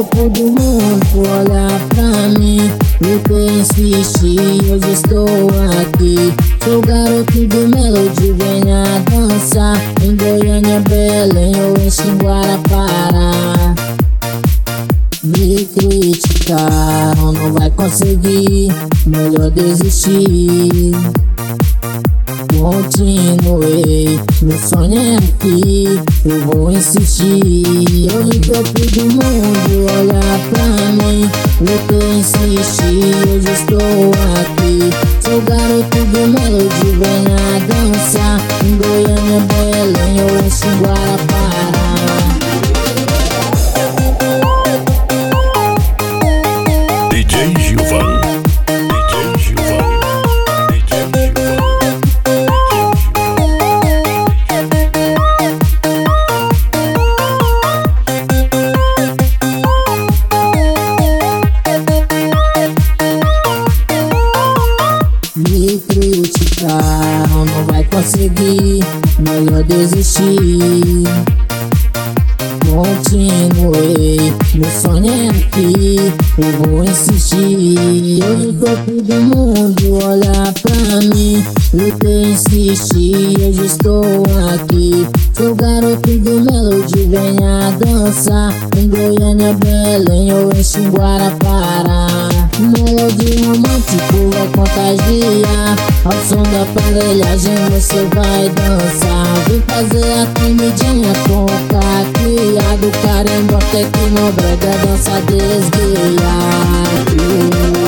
topo do mundo olha pra mim. Lutei, insisti, hoje estou aqui. Sou garoto do Melody, venha dançar. Em Goiânia, Belém ou em Xinguara-Pará. Me criticaram, não vai conseguir, melhor desistir. Continuei, meu sonho é aqui, eu vou insistir. Eu no topo do mundo, olha pra mim. Lutei, insisti, hoje estou aqui. Sou garoto do Melody, venha dançar. Em Goiânia, Belém ou em Xinguara-Pará. DJ Gilvan. Me criticaram, não vai conseguir, melhor desistir. Continuei, meu sonho é aqui, eu vou insistir. Eu no topo do mundo, olha pra mim. Lutei, insisti, hoje estou aqui. Sou garoto do Melody, venha dançar. Em Goiânia, Belém ou em Xinguara-Pará. Melody romântico vai contagiar. Ao som da aparelhagem você vai dançar. Vem fazer a comidinha com o caqueado. Carimbo, tecno, brega, dança desguiado.